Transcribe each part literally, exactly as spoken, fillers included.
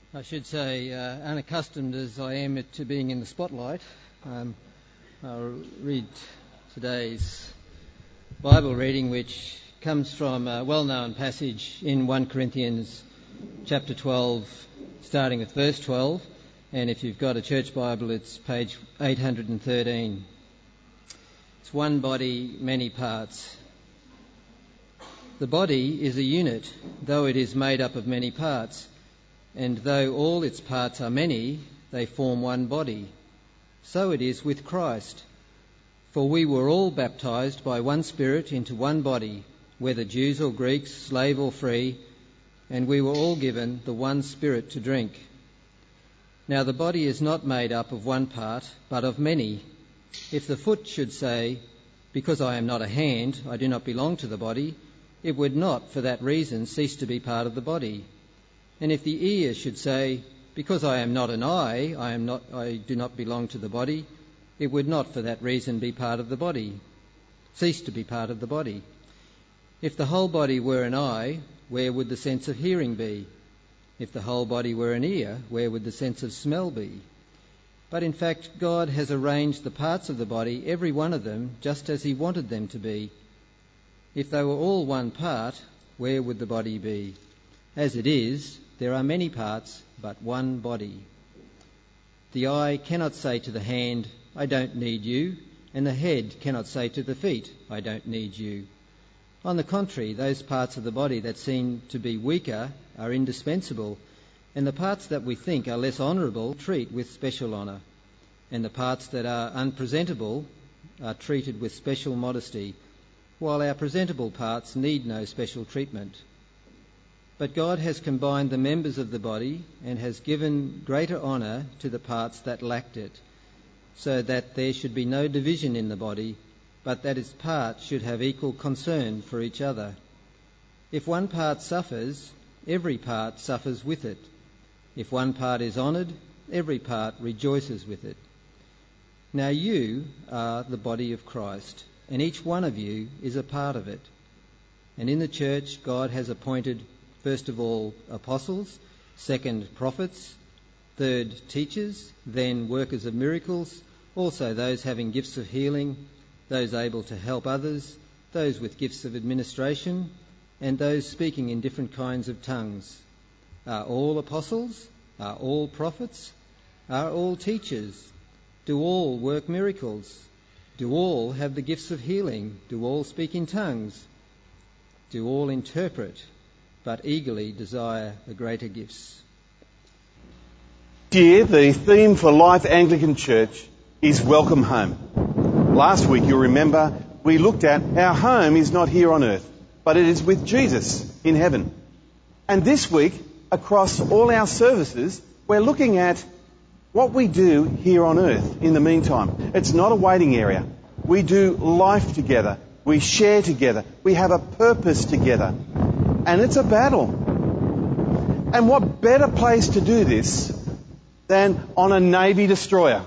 I should say, uh, unaccustomed as I am to being in the spotlight, um, I'll read today's Bible reading, which comes from a well-known passage in First Corinthians chapter twelve, starting with verse twelve, and if you've got a church Bible, it's page eight hundred thirteen. It's one body, many parts. The body is a unit, though it is made up of many parts. And though all its parts are many, they form one body. So it is with Christ. For we were all baptized by one Spirit into one body, whether Jews or Greeks, slave or free, and we were all given the one Spirit to drink. Now the body is not made up of one part, but of many. If the foot should say, "Because I am not a hand, I do not belong to the body," it would not, for that reason, cease to be part of the body. And if the ear should say, "Because I am not an eye, I am not, I do not belong to the body," it would not for that reason be part of the body, cease to be part of the body. If the whole body were an eye, where would the sense of hearing be? If the whole body were an ear, where would the sense of smell be? But in fact, God has arranged the parts of the body, every one of them, just as he wanted them to be. If they were all one part, where would the body be? As it is, there are many parts, but one body. The eye cannot say to the hand, "I don't need you," and the head cannot say to the feet, "I don't need you." On the contrary, those parts of the body that seem to be weaker are indispensable, and the parts that we think are less honourable treat with special honour, and the parts that are unpresentable are treated with special modesty, while our presentable parts need no special treatment. But God has combined the members of the body and has given greater honour to the parts that lacked it, so that there should be no division in the body, but that its parts should have equal concern for each other. If one part suffers, every part suffers with it. If one part is honoured, every part rejoices with it. Now you are the body of Christ, and each one of you is a part of it. And in the church God has appointed first of all apostles, second prophets, third teachers, then workers of miracles, also those having gifts of healing, those able to help others, those with gifts of administration, and those speaking in different kinds of tongues. Are all apostles? Are all prophets? Are all teachers? Do all work miracles? Do all have the gifts of healing? Do all speak in tongues? Do all interpret? But eagerly desire the greater gifts. This year, the theme for Life Anglican Church is Welcome Home. Last week, you'll remember, we looked at our home is not here on earth, but it is with Jesus in heaven. And this week, across all our services, we're looking at what we do here on earth in the meantime. It's not a waiting area. We do life together. We share together. We have a purpose together. And it's a battle. And what better place to do this than on a Navy destroyer?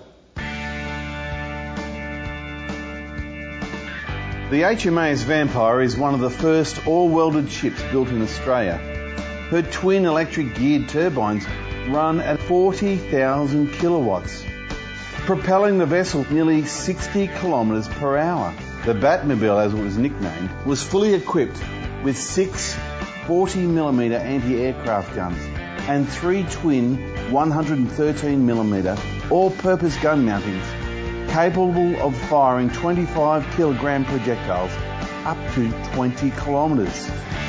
The H M A S Vampire is one of the first all-welded ships built in Australia. Her twin electric geared turbines run at forty thousand kilowatts, propelling the vessel nearly sixty kilometres per hour. The Batmobile, as it was nicknamed, was fully equipped with six forty millimeter anti-aircraft guns and three twin one hundred thirteen millimeter all-purpose gun mountings capable of firing twenty-five kilogram projectiles up to twenty kilometres.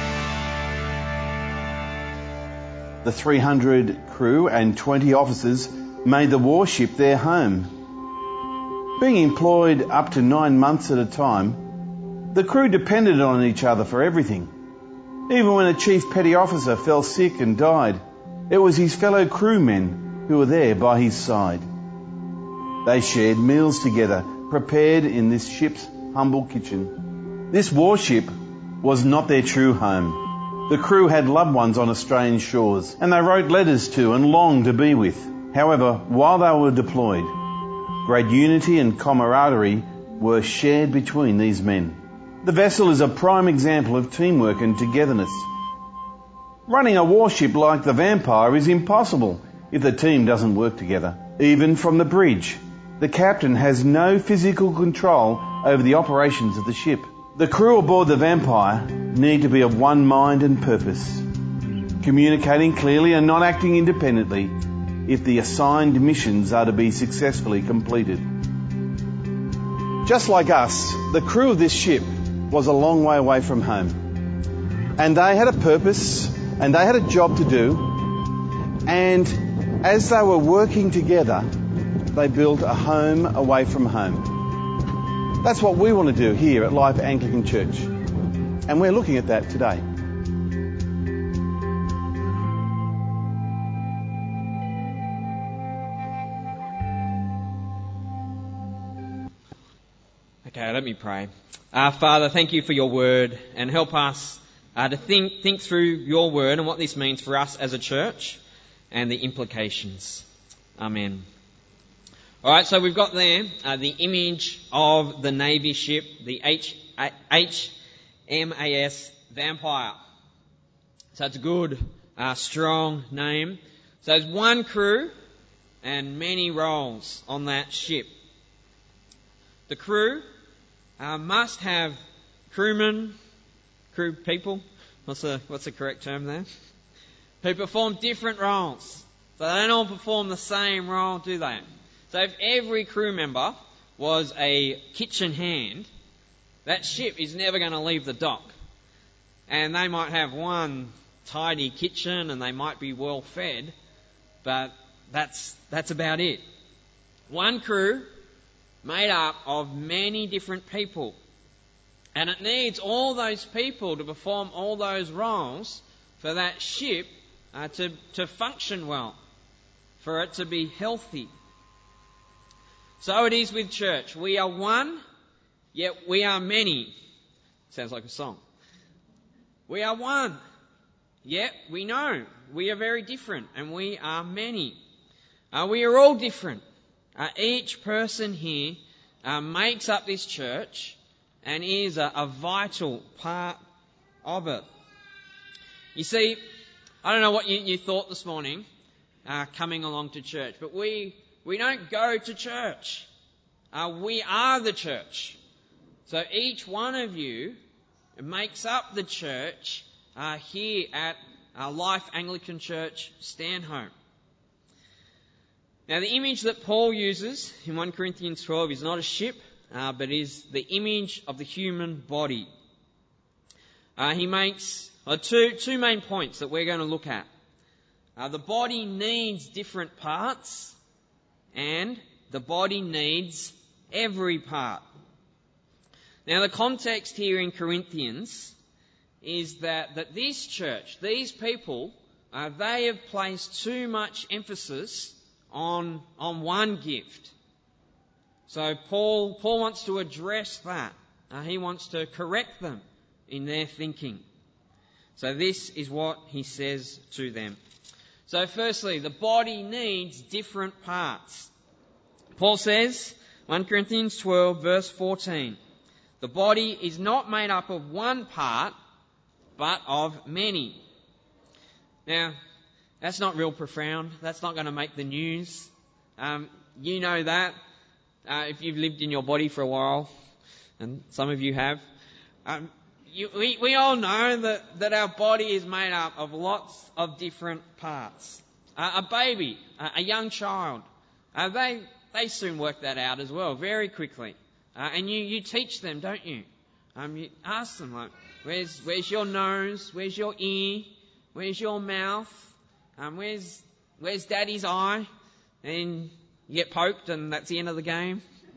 The three hundred crew and twenty officers made the warship their home. Being employed up to nine months at a time, the crew depended on each other for everything. Even when a chief petty officer fell sick and died, it was his fellow crewmen who were there by his side. They shared meals together, prepared in this ship's humble kitchen. This warship was not their true home. The crew had loved ones on Australian shores, and they wrote letters to and longed to be with. However, while they were deployed, great unity and camaraderie were shared between these men. The vessel is a prime example of teamwork and togetherness. Running a warship like the Vampire is impossible if the team doesn't work together. Even from the bridge, the captain has no physical control over the operations of the ship. The crew aboard the Vampire need to be of one mind and purpose, communicating clearly and not acting independently if the assigned missions are to be successfully completed. Just like us, the crew of this ship was a long way away from home. And they had a purpose, and they had a job to do, and as they were working together, they built a home away from home. That's what we want to do here at Life Anglican Church, and we're looking at that today. Okay, let me pray. Uh, Father, thank you for your word, and help us uh, to think think through your word and what this means for us as a church and the implications. Amen. All right, so we've got there uh, the image of the Navy ship, the H M A S Vampire. So it's a good, uh, strong name. So there's one crew and many roles on that ship. The crew uh, must have crewmen, crew people. What's the what's the correct term there? Who perform different roles. So they don't all perform the same role, do they? So if every crew member was a kitchen hand, that ship is never going to leave the dock. And they might have one tidy kitchen and they might be well fed, but that's that's about it. One crew made up of many different people. And it needs all those people to perform all those roles for that ship uh, to, to function well, for it to be healthy. So it is with church. We are one, yet we are many. Sounds like a song. We are one, yet we know we are very different, and we are many. Uh, we are all different. Uh, each person here uh, makes up this church and is a, a vital part of it. You see, I don't know what you, you thought this morning uh, coming along to church, but we we don't go to church. Uh, we are the church. So each one of you makes up the church uh, here at uh, Life Anglican Church, Stanhope. Now, the image that Paul uses in First Corinthians twelve is not a ship, uh, but is the image of the human body. Uh, he makes uh, two two main points that we're going to look at. Uh, the body needs different parts, and the body needs every part. Now, the context here in Corinthians is that, that this church, these people, uh, they have placed too much emphasis on, on one gift. So Paul, Paul wants to address that. Uh, he wants to correct them in their thinking. So this is what he says to them. So firstly, the body needs different parts. Paul says, First Corinthians twelve, verse fourteen, the body is not made up of one part, but of many. Now, that's not real profound. That's not going to make the news. Um, you know that uh, if you've lived in your body for a while, and some of you have. Um, you, we, we all know that, that our body is made up of lots of different parts. Uh, a baby, uh, a young child, uh, they they soon work that out as well, very quickly. Uh, and you, you teach them, don't you? Um, you ask them, like, where's where's your nose? Where's your ear? Where's your mouth? Um, where's where's Daddy's eye? And you get poked, and that's the end of the game.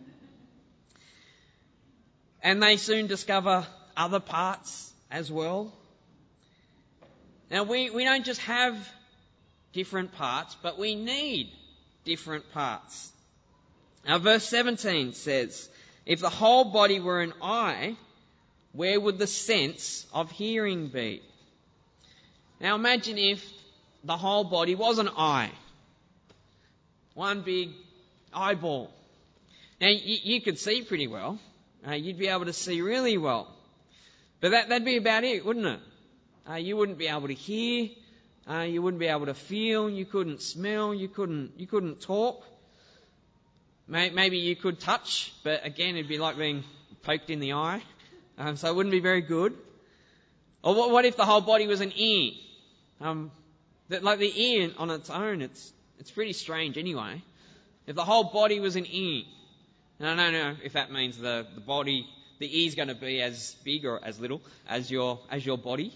And they soon discover other parts as well. Now, we, we don't just have different parts, but we need different parts. Now, verse seventeen says, if the whole body were an eye, where would the sense of hearing be? Now, imagine if the whole body was an eye. One big eyeball. Now, you, you could see pretty well. Uh, you'd be able to see really well. But that, that'd be about it, wouldn't it? Uh, you wouldn't be able to hear. Uh, you wouldn't be able to feel, you couldn't smell, you couldn't, you couldn't talk. Maybe you could touch, but again, it'd be like being poked in the eye. Um, so it wouldn't be very good. Or what, what if the whole body was an ear? Um, that, like the ear on its own, it's it's pretty strange anyway. If the whole body was an ear, and I don't know if that means the, the body, the ear's going to be as big or as little as your as your body.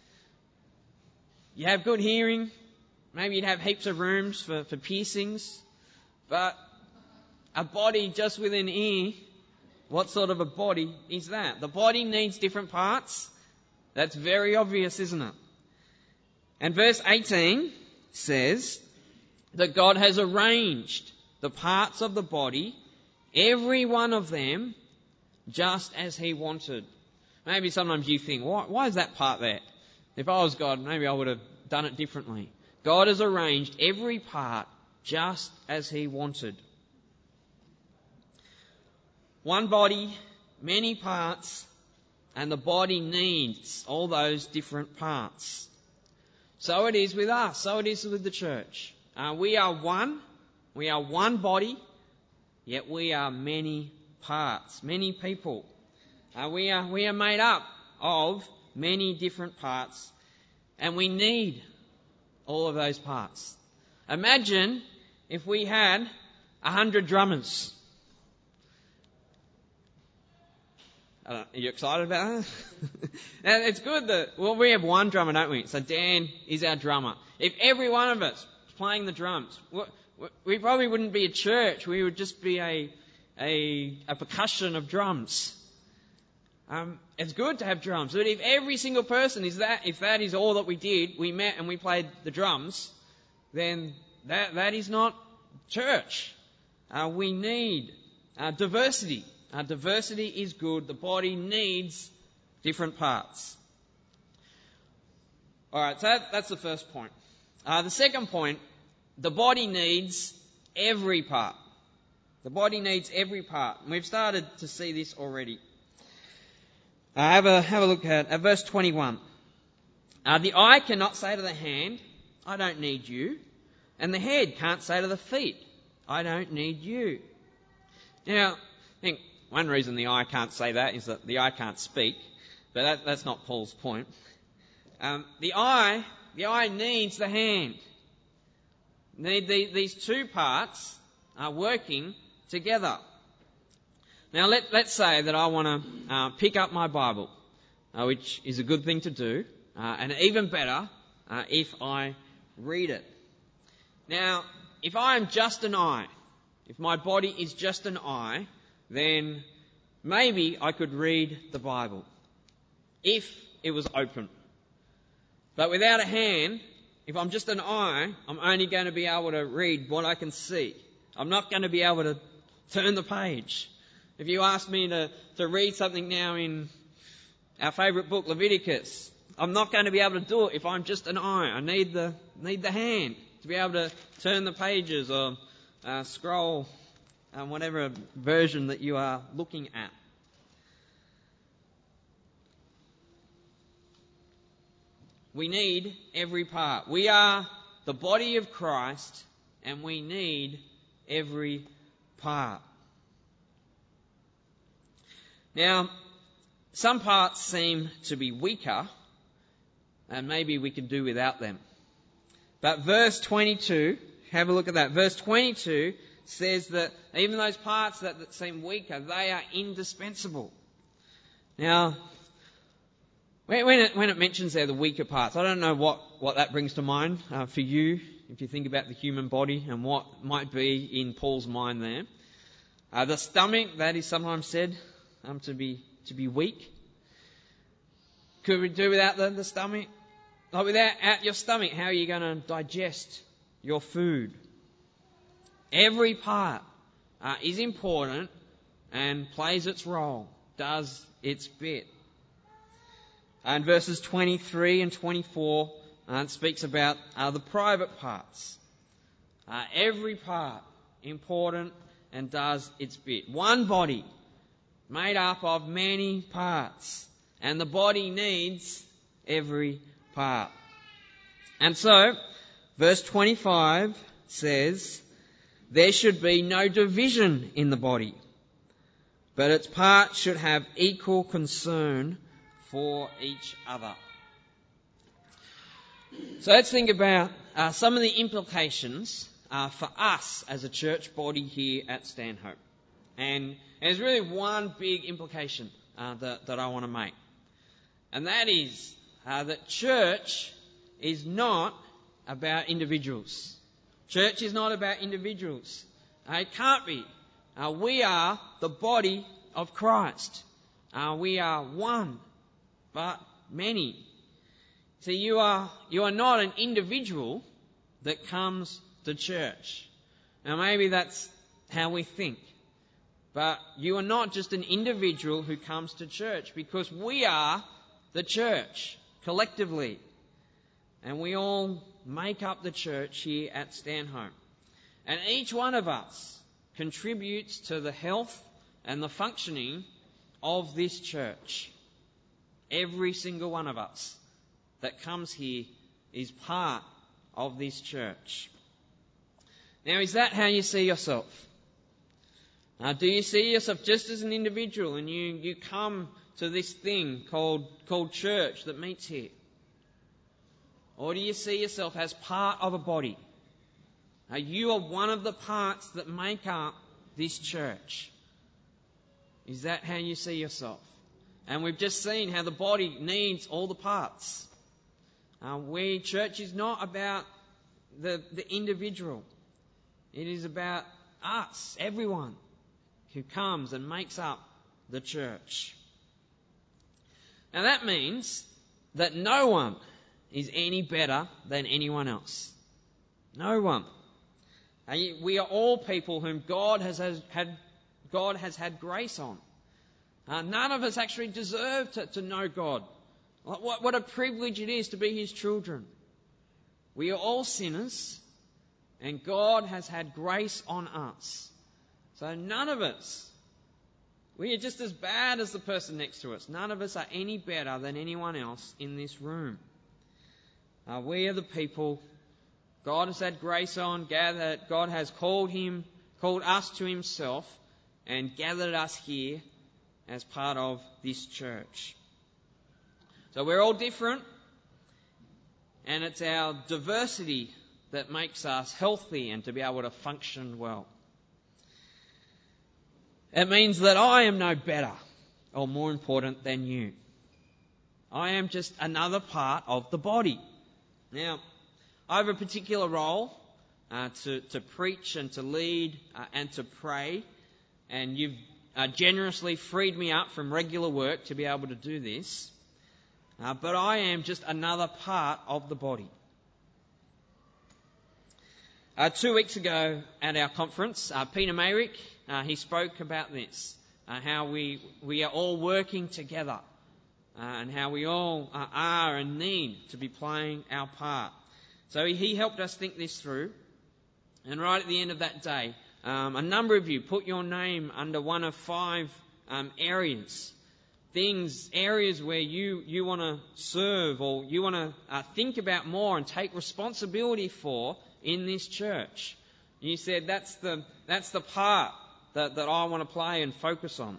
You have good hearing. Maybe you'd have heaps of rooms for, for piercings. But a body just with an ear, what sort of a body is that? The body needs different parts. That's very obvious, isn't it? And verse eighteen says that God has arranged the parts of the body, every one of them, just as he wanted. Maybe sometimes you think, why, why is that part there? If I was God, maybe I would have done it differently. God has arranged every part just as he wanted. One body, many parts, and the body needs all those different parts. So it is with us, so it is with the church. Uh, we are one, we are one body, yet we are many parts, many people. Uh, we are we are made up of many different parts, and we need all of those parts. Imagine if we had a hundred drummers. Uh, are you excited about that? Now, it's good that, well, we have one drummer, don't we? So Dan is our drummer. If every one of us was playing the drums, we probably wouldn't be a church. We would just be a a, a percussion of drums. Um, it's good to have drums, but if every single person is that, if that is all that we did, we met and we played the drums, then that that is not church. Uh, we need uh, diversity. Uh, diversity is good. The body needs different parts. All right, so that, that's the first point. Uh, the second point, the body needs every part. The body needs every part. And we've started to see this already. Uh, have a have a look at, at verse twenty-one. Uh, the eye cannot say to the hand, I don't need you. And the head can't say to the feet, I don't need you. Now, I think one reason the eye can't say that is that the eye can't speak, but that, that's not Paul's point. Um, the eye, the eye needs the hand. Need the, these two parts are working together. Now let, let's say that I want to uh, pick up my Bible, uh, which is a good thing to do, uh, and even better uh, if I read it. Now, if I am just an eye, if my body is just an eye, then maybe I could read the Bible if it was open. But without a hand, if I'm just an eye, I'm only going to be able to read what I can see. I'm not going to be able to turn the page. If you ask me to, to read something now in our favourite book, Leviticus, I'm not going to be able to do it if I'm just an eye. I need the need the hand to be able to turn the pages or uh, scroll um, whatever version that you are looking at. We need every part. We are the body of Christ, and we need every part. Now, some parts seem to be weaker, and maybe we could do without them. But verse twenty-two, have a look at that. Verse twenty-two says that even those parts that, that seem weaker, they are indispensable. Now, when it, when it mentions there the weaker parts, I don't know what, what that brings to mind uh, for you, if you think about the human body and what might be in Paul's mind there. Uh, the stomach, that is sometimes said um, to be to be weak. Could we do without the, the stomach? Like without out your stomach, how are you going to digest your food? Every part uh, is important and plays its role, does its bit. And verses twenty-three and twenty-four uh, it speaks about uh, the private parts. Uh, every part important and does its bit. One body made up of many parts, and the body needs every part. And so, verse twenty-five says, there should be no division in the body, but its parts should have equal concern for each other. So let's think about uh, some of the implications uh, for us as a church body here at Stanhope. And there's really one big implication uh, that, that I want to make. And that is uh, that church is not about individuals. Church is not about individuals. Uh, it can't be. Uh, we are the body of Christ. Uh, we are one, but many. See, you are you are not an individual that comes to church. Now, maybe that's how we think. But you are not just an individual who comes to church, because we are the church collectively. And we all make up the church here at Stanhope. And each one of us contributes to the health and the functioning of this church. Every single one of us that comes here is part of this church. Now, is that how you see yourself? Uh, do you see yourself just as an individual, and you, you come to this thing called, called church that meets here? Or do you see yourself as part of a body? Uh, you are one of the parts that make up this church. Is that how you see yourself? And we've just seen how the body needs all the parts. Uh, we, church is not about the, the individual. It is about us, everyone who comes and makes up the church. Now that means that no one is any better than anyone else. No one. We are all people whom God has had, God has had grace on. Uh, none of us actually deserve to, to know God. What, what a privilege it is to be His children. We are all sinners, and God has had grace on us. So none of us, we are just as bad as the person next to us. None of us are any better than anyone else in this room. Uh, we are the people God has had grace on, gathered, God has called him, called us to Himself, and gathered us here as part of this church. So we're all different, and it's our diversity that makes us healthy and to be able to function well. It means that I am no better or more important than you. I am just another part of the body. Now, I have a particular role uh, to, to preach and to lead uh, and to pray, and you've uh, generously freed me up from regular work to be able to do this. Uh, but I am just another part of the body. Uh, two weeks ago at our conference, uh, Peter Mayrick, uh, he spoke about this, uh, how we we are all working together, uh, and how we all uh, are and need to be playing our part. So he, he helped us think this through, and right at the end of that day, um, a number of you put your name under one of five um, areas. Things, areas where you, you want to serve or you want to uh, think about more and take responsibility for in this church. You said, that's the that's the part that, that I want to play and focus on.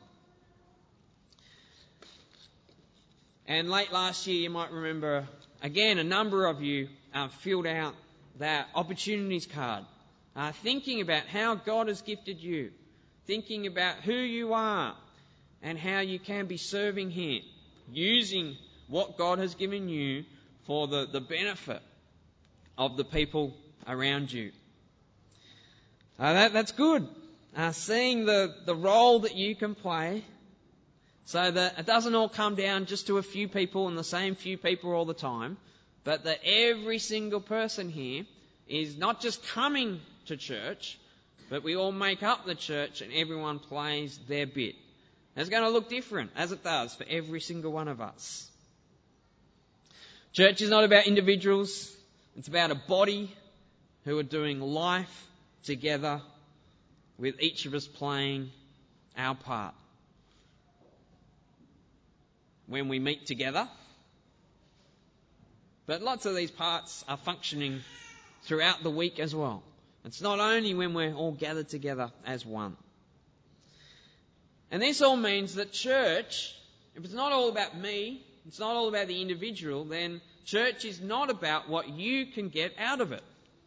And late last year, you might remember, again, a number of you uh, filled out that opportunities card, uh, thinking about how God has gifted you, thinking about who you are, and how you can be serving Him, using what God has given you for the, the benefit of the people around you. Uh, that, that's good. Uh, seeing the, the role that you can play, so that it doesn't all come down just to a few people and the same few people all the time, but that every single person here is not just coming to church, but we all make up the church and everyone plays their bit. It's going to look different, as it does for every single one of us. Church is not about individuals. It's about a body who are doing life together, with each of us playing our part. When we meet together, But lots of these parts are functioning throughout the week as well. It's not only when we're all gathered together as one. And this all means that church, if it's not all about me, it's not all about the individual, then church is not about what you can get out of it.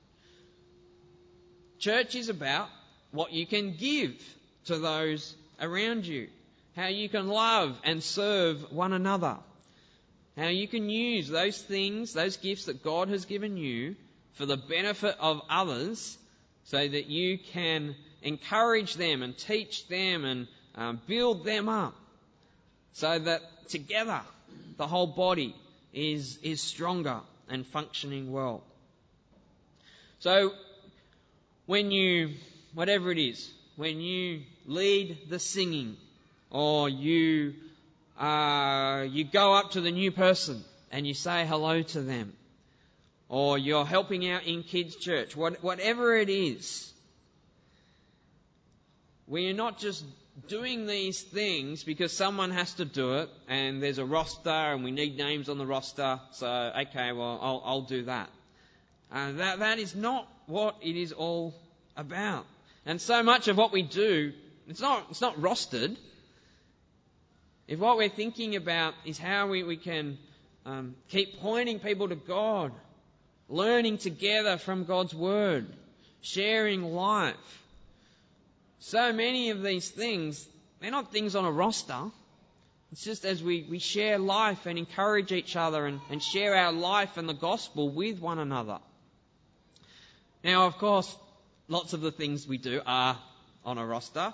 Church is about what you can give to those around you, how you can love and serve one another, how you can use those things, those gifts that God has given you for the benefit of others, so that you can encourage them and teach them and um, build them up, so that together the whole body is is stronger and functioning well. So when you, whatever it is, when you lead the singing, or you uh, you go up to the new person and you say hello to them, or you're helping out in kids' church, what, whatever it is, we're not just doing these things because someone has to do it and there's a roster and we need names on the roster, so okay, well, I'll, I'll do that. Uh, that. That is not what it is all about. And so much of what we do, it's not, it's not rostered. If what we're thinking about is how we, we can um, keep pointing people to God, learning together from God's Word, sharing life. So many of these things, they're not things on a roster. It's just as we, we share life and encourage each other and, and share our life and the gospel with one another. Now, of course, lots of the things we do are on a roster.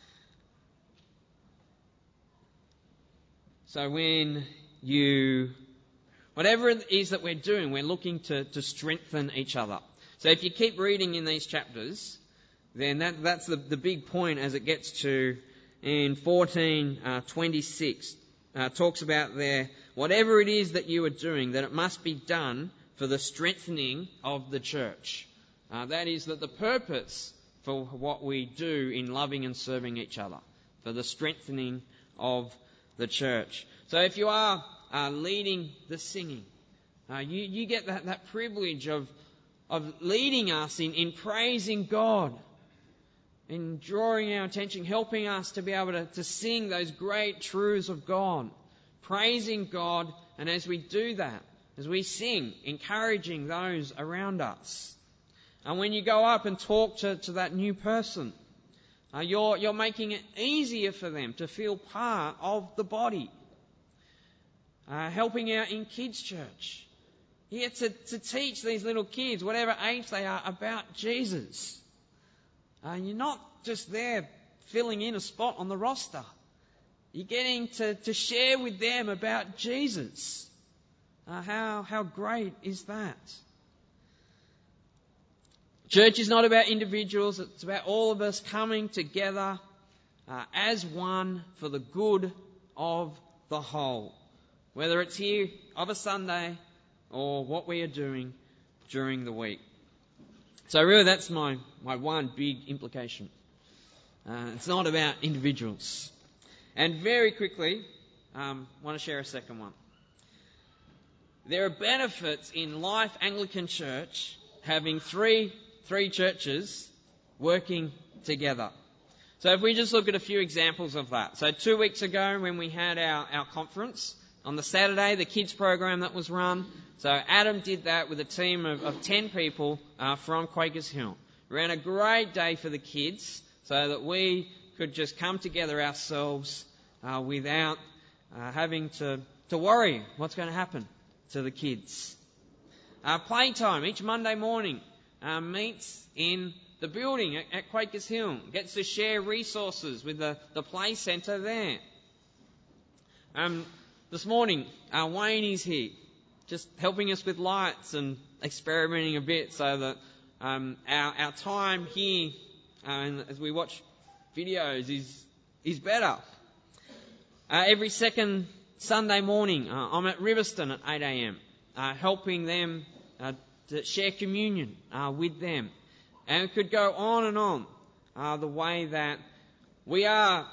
So when you... Whatever it is that we're doing, we're looking to, to strengthen each other. So if you keep reading in these chapters, then that, that's the, the big point as it gets to in fourteen twenty-six. Uh, talks about there, whatever it is that you are doing, that it must be done for the strengthening of the church. Uh, that is that the purpose for what we do in loving and serving each other, for the strengthening of the church. So if you are Uh, leading the singing, uh, you, you get that, that privilege of of leading us in, in praising God, in drawing our attention, helping us to be able to, to sing those great truths of God, praising God, and as we do that, as we sing, encouraging those around us. And when you go up and talk to, to that new person, uh, you're, you're making it easier for them to feel part of the body. Uh, helping out in kids' church. You get to, to teach these little kids, whatever age they are, about Jesus. Uh, you're not just there filling in a spot on the roster. You're getting to, to share with them about Jesus. Uh, how, how great is that? Church is not about individuals. It's about all of us coming together uh, as one for the good of the whole. Whether it's here of a Sunday or what we are doing during the week. So really that's my, my one big implication. Uh, it's not about individuals. And very quickly, um, I want to share a second one. There are benefits in Life Anglican Church having three, three churches working together. So if we just look at a few examples of that. So two weeks ago when we had our, our conference, on the Saturday, the kids program that was run. So Adam did that with a team of, of ten people uh, from Quakers Hill. Ran a great day for the kids so that we could just come together ourselves uh, without uh, having to, to worry what's going to happen to the kids. Uh, playtime each Monday morning uh, meets in the building at, at Quakers Hill. Gets to share resources with the, the play centre there. Um... This morning, uh, Wayne is here, just helping us with lights and experimenting a bit so that um, our our time here, uh, and as we watch videos, is is better. Uh, every second Sunday morning, uh, I'm at Riverston at eight a.m, uh, helping them uh, to share communion uh, with them. And it could go on and on, uh, the way that we are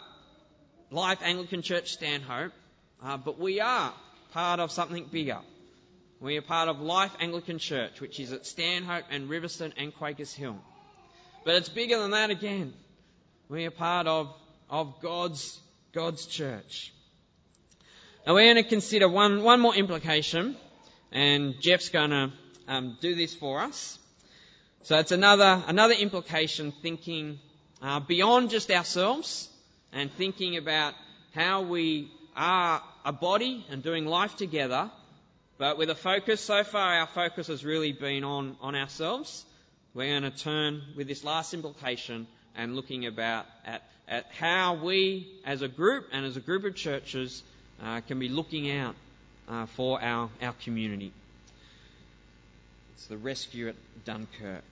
Life Anglican Church Stanhope, Uh, but we are part of something bigger. We are part of Life Anglican Church, which is at Stanhope and Riverstone and Quakers Hill. But it's bigger than that again. We are part of, of God's, God's church. Now we're going to consider one, one more implication, and Jeff's going to um, do this for us. So it's another, another implication, thinking uh, beyond just ourselves and thinking about how we are a body and doing life together, but with a focus. So far our focus has really been on, on ourselves. We're going to turn with this last implication and looking about at, at how we as a group and as a group of churches uh, can be looking out uh, for our, our community. It's the rescue at Dunkirk.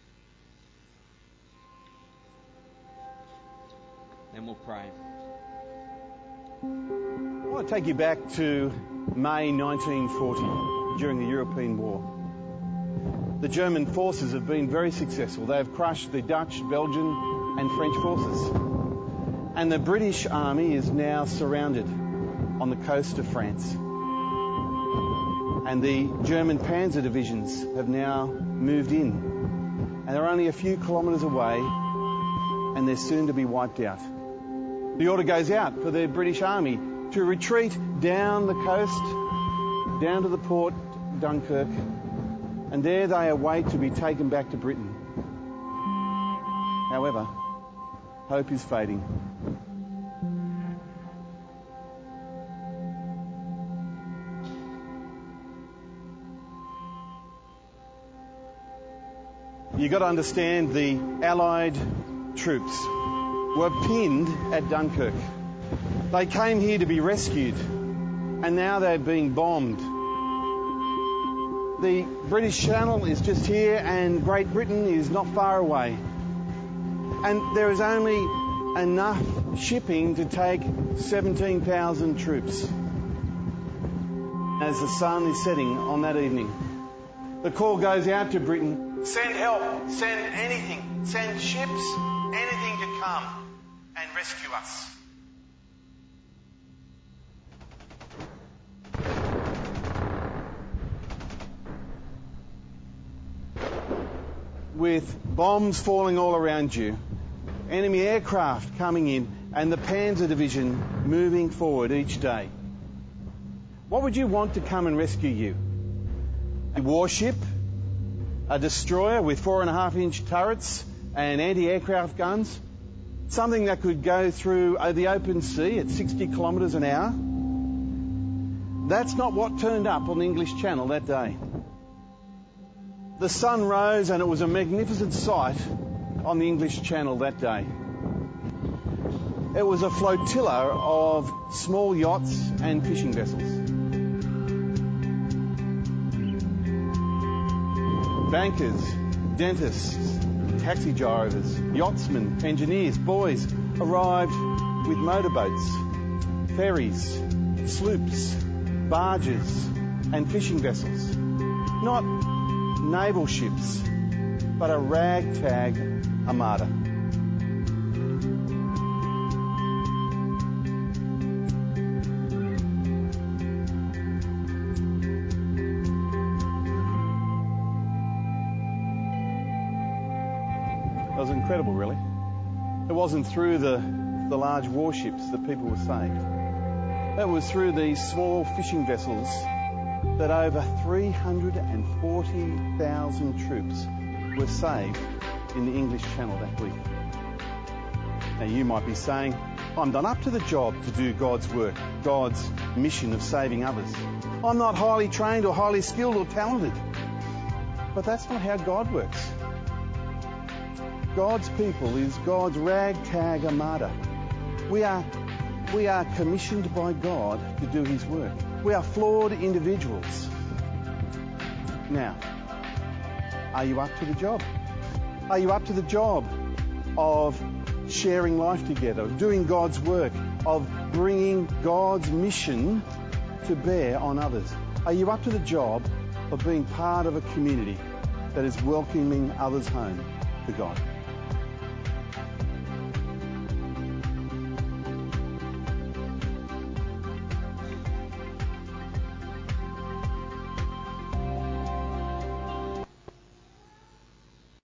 Then we'll pray. I want to take you back to May nineteen forty, during the European War. The German forces have been very successful. They have crushed the Dutch, Belgian and French forces. And the British army is now surrounded on the coast of France. And the German panzer divisions have now moved in. And they're only a few kilometres away, and they're soon to be wiped out. The order goes out for the British army to retreat down the coast, down to the port, Dunkirk, and there they await to be taken back to Britain. However, hope is fading. You've got to understand the Allied troops were pinned at Dunkirk. They came here to be rescued, and now they're being bombed. The British Channel is just here, and Great Britain is not far away. And there is only enough shipping to take seventeen thousand troops. As the sun is setting on that evening, the call goes out to Britain: send help, send anything, send ships, anything to come and rescue us. With bombs falling all around you, enemy aircraft coming in, and the Panzer Division moving forward each day, what would you want to come and rescue you? A warship? A destroyer with four and a half inch turrets and anti-aircraft guns? Something that could go through the open sea at sixty kilometres an hour? That's not what turned up on the English Channel that day. The sun rose, and it was a magnificent sight on the English Channel that day. It was a flotilla of small yachts and fishing vessels. Bankers, dentists, taxi drivers, yachtsmen, engineers, boys arrived with motorboats, ferries, sloops, barges and fishing vessels. Not naval ships, but a ragtag armada. It was incredible, really. It wasn't through the, the large warships that people were saved. It was through these small fishing vessels that over three hundred forty thousand troops were saved in the English Channel that week. Now you might be saying, I'm not up to the job to do God's work, God's mission of saving others. I'm not highly trained or highly skilled or talented. But that's not how God works. God's people is God's ragtag armada. We are, we are commissioned by God to do His work. We are flawed individuals. Now, are you up to the job? Are you up to the job of sharing life together, of doing God's work, of bringing God's mission to bear on others? Are you up to the job of being part of a community that is welcoming others home to God?